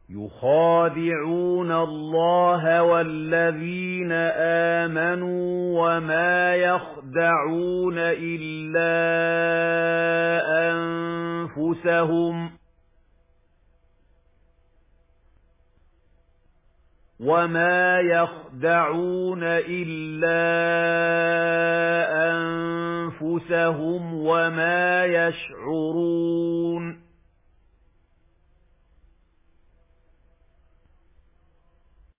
يُخَادِعُونَ اللَّهَ وَالَّذِينَ آمَنُوا وَمَا يَخْدَعُونَ إِلَّا أَنفُسَهُمْ وَمَا يَشْعُرُونَ